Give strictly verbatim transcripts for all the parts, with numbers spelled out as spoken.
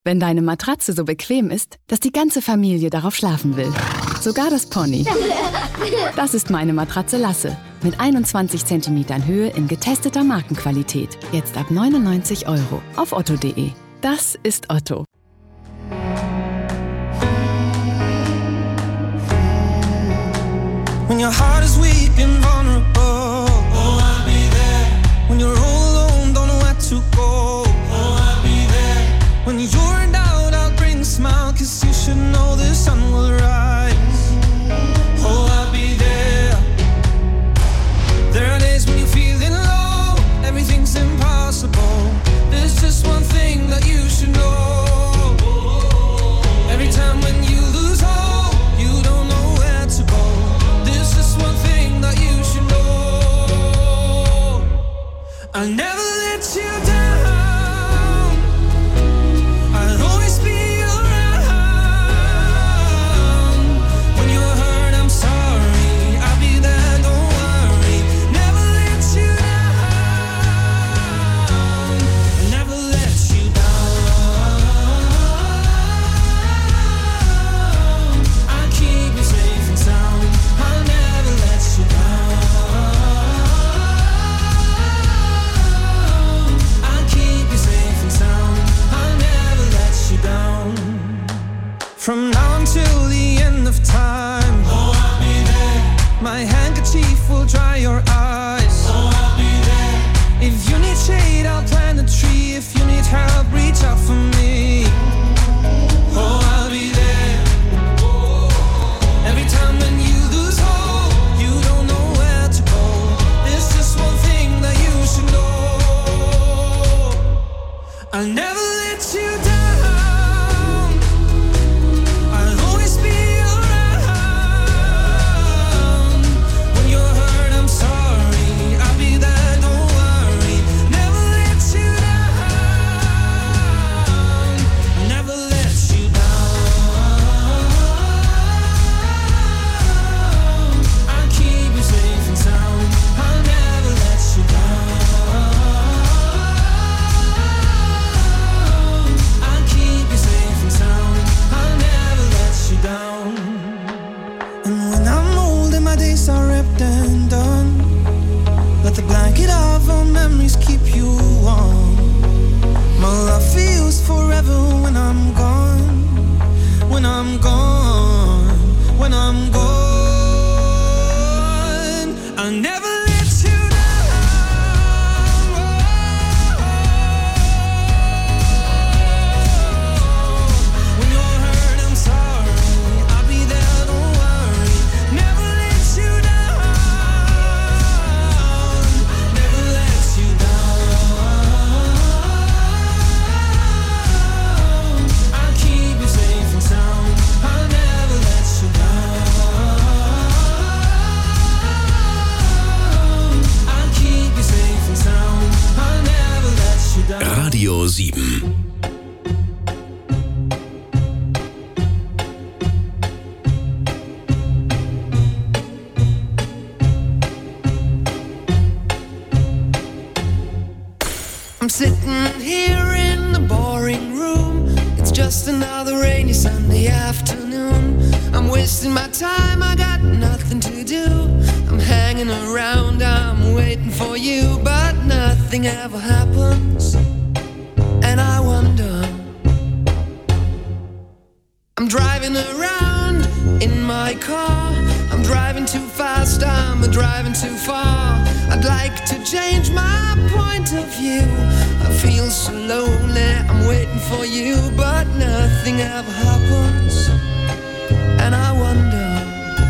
Wenn deine Matratze so bequem ist, dass die ganze Familie darauf schlafen will. Sogar das Pony. Das ist meine Matratze Lasse. Mit einundzwanzig Zentimetern Höhe in getesteter Markenqualität. Jetzt ab neunundneunzig Euro auf otto punkt de. Das ist Otto. When your heart is weak and vulnerable, oh, I'll be there. When you're all alone, don't know where to go, oh, I'll be there. When you're in doubt, I'll bring a smile, 'cause you should know the sun will rise. Oh, I'll be there. There are days when you're feeling low, everything's impossible. There's just one thing that you should know. Every time when you lose hope, you don't know where to go. There's just one thing that you should know. I'll never let you down. I'll always be around. When you're hurt, I'm sorry. I'll be there, don't worry. Never let you down. I'll never let you down. I'll keep you safe and sound. I'll never let you down. I'll keep you safe and sound. I'll never let you down. From now until the end of time, oh, I'll be there. My handkerchief will dry your eyes, oh, I'll be there. If you need shade, I'll plant a tree. If you need help, reach out for me. Oh, I'll be there. Every time when you lose hope, you don't know where to go. There's just one thing that you should know. I'll never let you down. I'll always be around. When you're hurt, I'm sorry. I'll be there, don't worry. Never let you down. I'll never let you down. I'll keep you safe and sound. I'll never let you down. I'll keep you safe and sound. I'll never let you down. And when I'm old and my days are ripped and done, let the blanket of our memories keep you warm. My love for you's forever when I'm gone. When I'm gone. When I'm gone. I'll never let you down. When you're hurt, I'm sorry. I'll be there, don't worry. Never let you down. Never let you down. I'll keep you safe and sound. I'll never let you down. I'll keep you safe and sound. I'll never let you down. Radio sieben. I'm sitting here in the boring room. It's just another rainy Sunday afternoon. I'm wasting my time, I got nothing to do. I'm hanging around, I'm waiting for you, but nothing ever happens. And I wonder, I'm driving around in my car. I'm driving too fast, I'm driving too far. I'd like to change my point of view. I feel so lonely, I'm waiting for you, but nothing ever happens. And I wonder,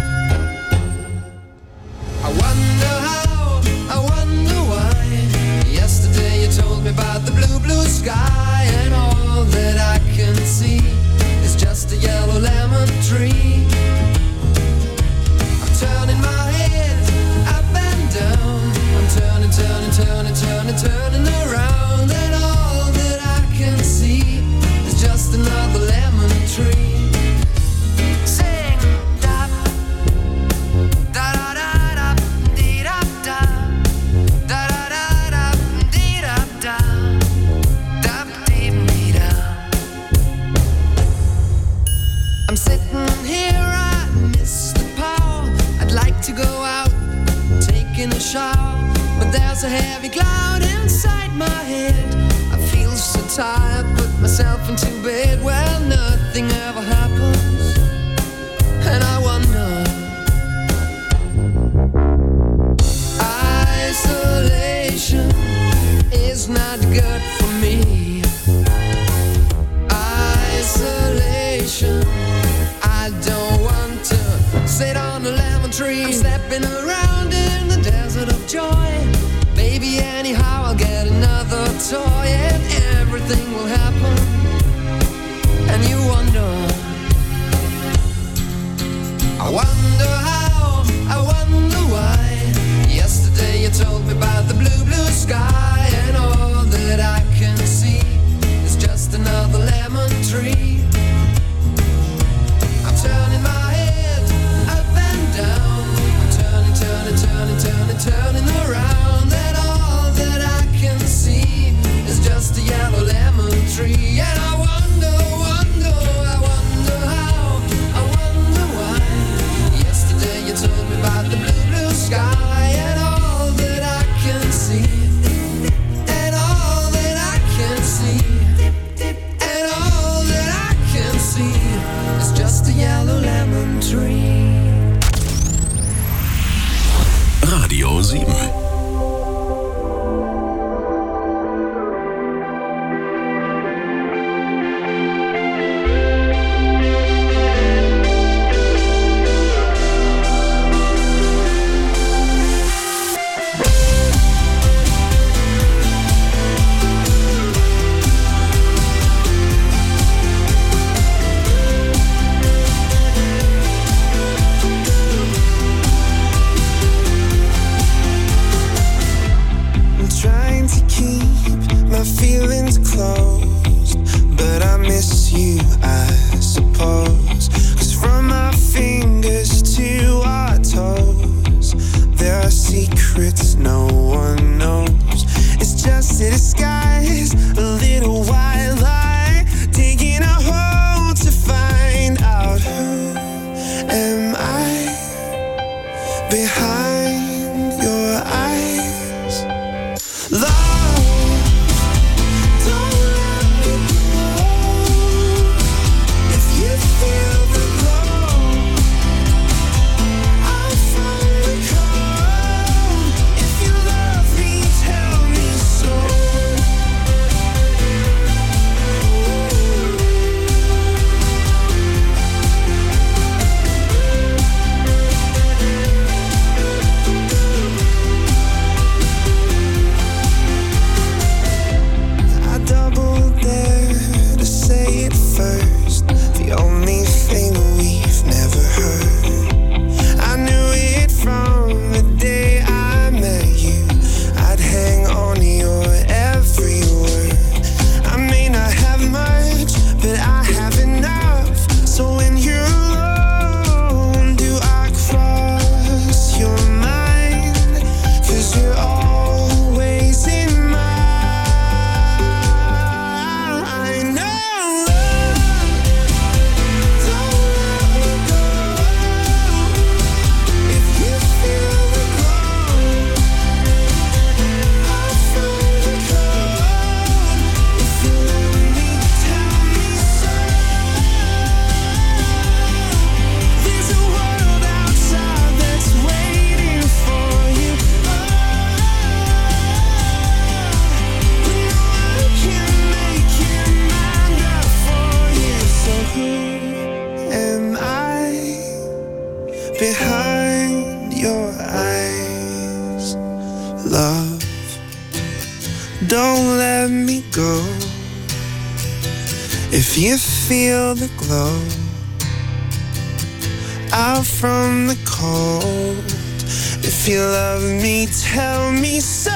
I wonder how, I wonder why. Yesterday you told me about the blue, blue sky, and all that I can see is just a yellow lemon tree. I'm turning my head up and down. I'm turning, turning, turning, turning, turning around, and all that I can see is just another lemon tree. There's a heavy cloud inside my head. I feel so tired, put myself into bed. Well, nothing ever happens, and I wonder. Isolation is not good for me. Isolation, I don't want to sit on a lemon tree. I'm stepping around in the desert of joy. Baby, anyhow I'll get another toy, and everything will happen. And you wonder, I wonder how, I wonder why. Yesterday you told me about the blue, blue sky, and all that I can see is just another lemon tree. I'm turning my head up and down. I'm turning, turning, turning, turning, turning around, and all that I can see is just a yellow lemon tree. And I wonder, wonder, I wonder how, I wonder why. Yesterday you told me about the blue, blue sky, and all that I can see, and all that I can see, and all that I can see is just a yellow lemon tree. Radio sieben. Feelings closed, but I miss you, I suppose. 'Cause from our fingers to our toes, there are secrets no one knows. It's just a disguise, a little white lie, taking a hold to find out who am I behind your eyes. Love, behind your eyes. Love, don't let me go. If you feel the glow out from the cold, if you love me, tell me so.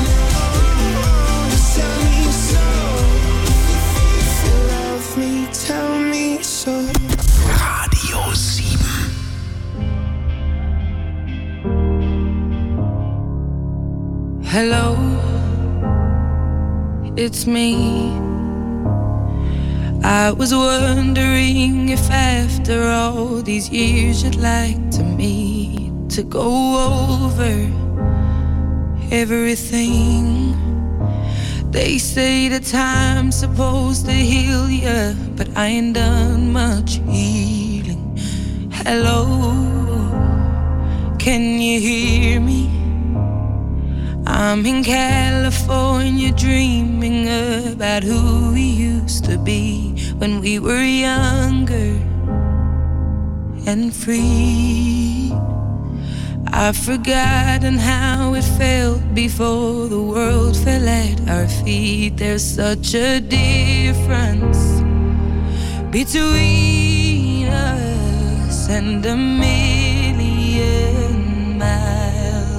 Tell Hello, it's me. I was wondering if after all these years you'd like to meet to go over everything. They say the time's supposed to heal ya, but I ain't done much healing. Hello, can you hear me? I'm in California dreaming about who we used to be when we were younger and free. I've forgotten how it felt before the world fell at our feet. There's such a difference between us and a million miles.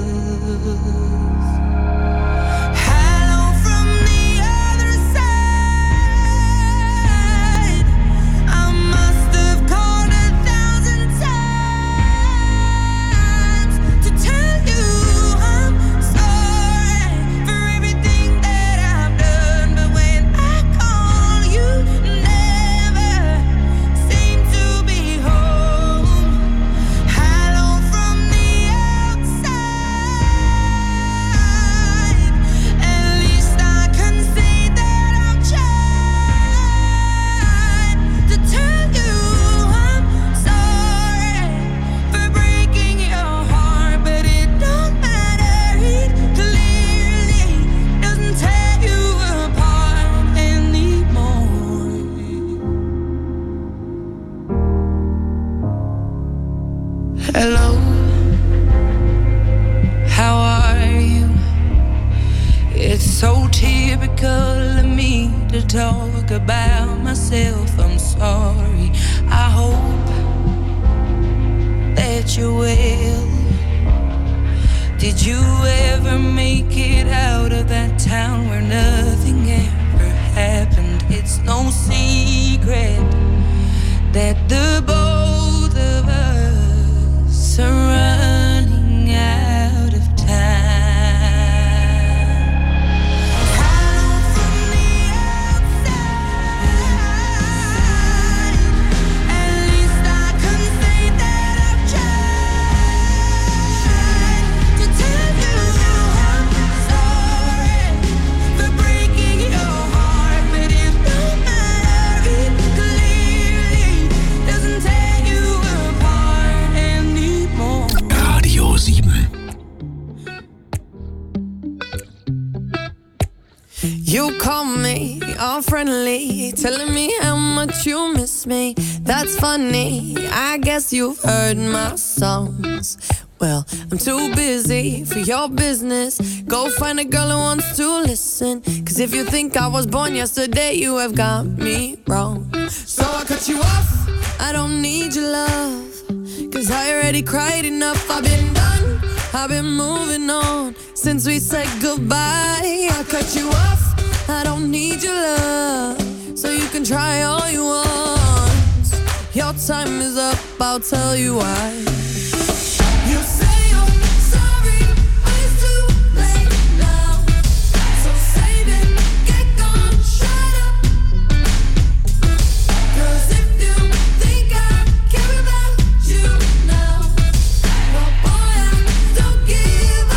Hello, how are you? It's so typical of me to talk about myself. I'm sorry. I hope that you're well. Did you ever make it out of that town where nothing ever happened? It's no secret that the both of us are running out of time. Hello from the outside. At least I can say that I've tried to tell you I'm sorry for breaking your heart, but it don't matter. It clearly doesn't tear you apart anymore. Radio sieben. You call me all friendly, telling me how much you miss me. That's funny, I guess you've heard my songs. Well, I'm too busy for your business. Go find a girl who wants to listen. Cause if you think I was born yesterday, you have got me wrong. So I cut you off, I don't need your love. Cause I already cried enough, I've been done, I've been moving on since we said goodbye. I cut you off, I don't need your love. So you can try all you want. Your time is up, I'll tell you why. You say you're sorry, but it's too late now. So save it, get gone, shut up. Cause if you think I care about you now, well boy, I don't give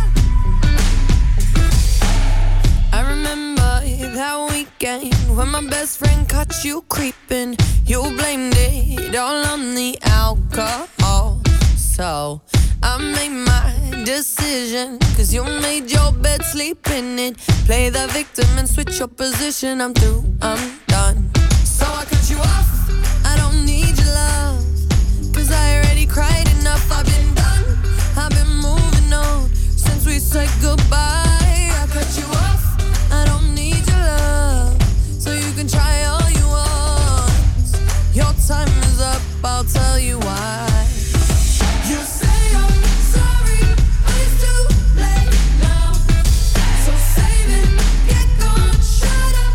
up. I remember that weekend when my best friend caught you creeping. You blamed it all on the alcohol. So I made my decision, cause you made your bed, sleep in it. Play the victim and switch your position. I'm through, I'm done. So I cut you off, I don't need your love. Cause I already cried enough, I've been done, I've been moving on since we said goodbye. I cut you off, I don't need your love. So you can try all you want. Your time is up, I'll tell you why. You say you're sorry, but it's too late now. So save it, get gone, shut up.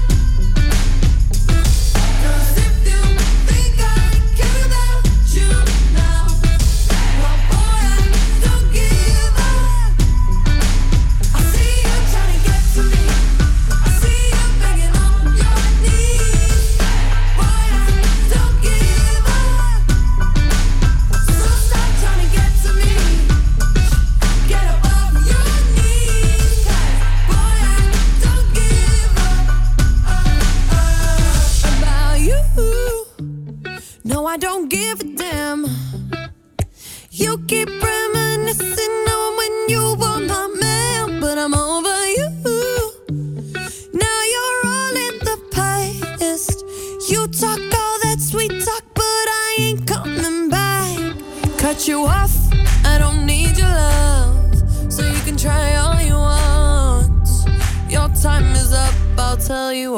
Cause if you think I care about you now,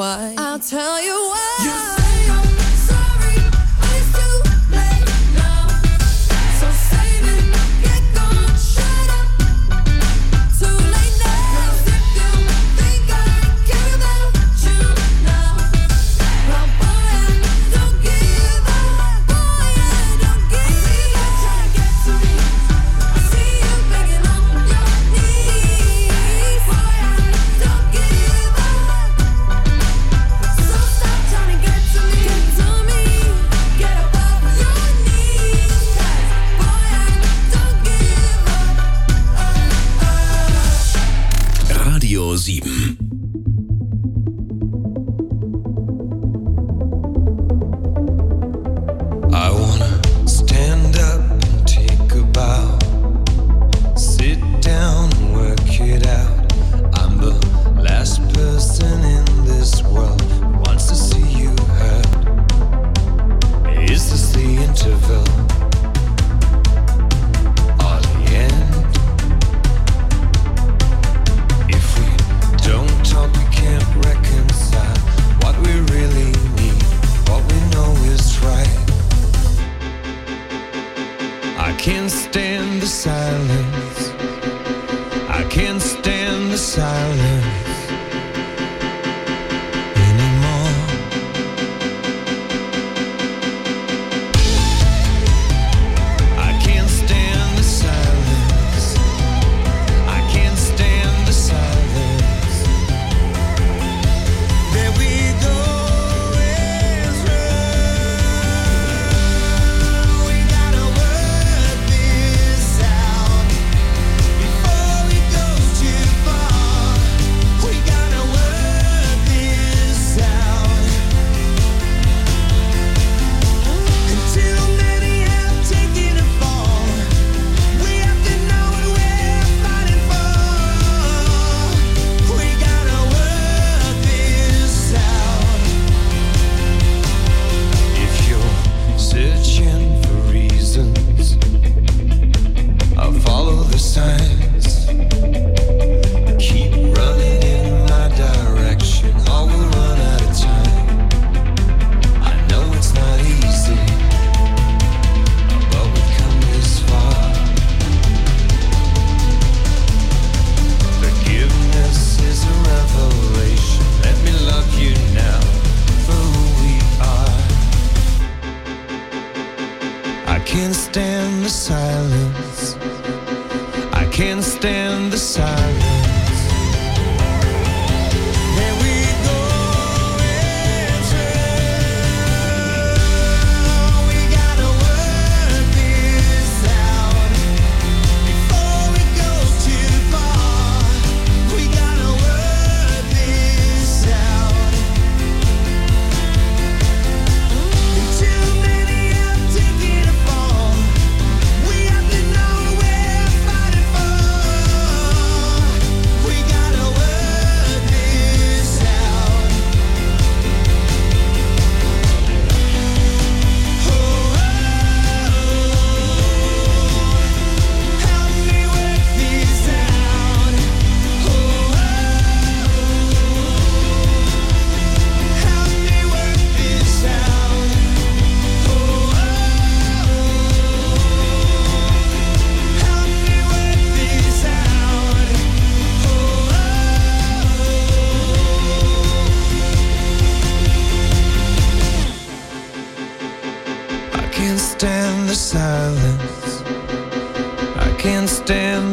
why. I'll tell you why. You say I'm sorry, but it's too late now. So save it, get gone, shut up. Too late now. 'Cause if you think I care about you now, well, boy, I don't give up. Boy, I don't give up. I see you trying to get to me. I see you begging on your knees. Boy, I don't give up. So stop trying to get to me. Get to me. Get up off your knees. 'Cause boy, I don't give up. Radio sieben. I wanna stand up and take a bow. Sit down and work it out. I'm the last person in this world who wants to see you hurt. Is this the interval or the end? If we don't talk, we can't reconcile what we really need, what we know is right. I can't stand the silence. I can't stand the silence anymore. I can't stand the silence. I can't stand the silence. There we go. We gotta work this out before it goes too far. We gotta work this out until many have taken a fall. We have to know what we're fighting for. We gotta work this out. If you're searching for reasons, I'll follow the signs. Keep running in my direction, or we'll run out of time. I know it's not easy, but we've come this far. Forgiveness is a revelation. Let me love you now for who we are. I can't stand the silence. I can't stand the silence. There we go. It's real. We gotta work this out before it goes too far. We gotta work this out until many have taken a fall. We have to know what we're fighting for. We gotta work this out. Oh, help me work this out. Oh, help me work this out. Oh, help me work this out. I can't stand the silence. I can't stand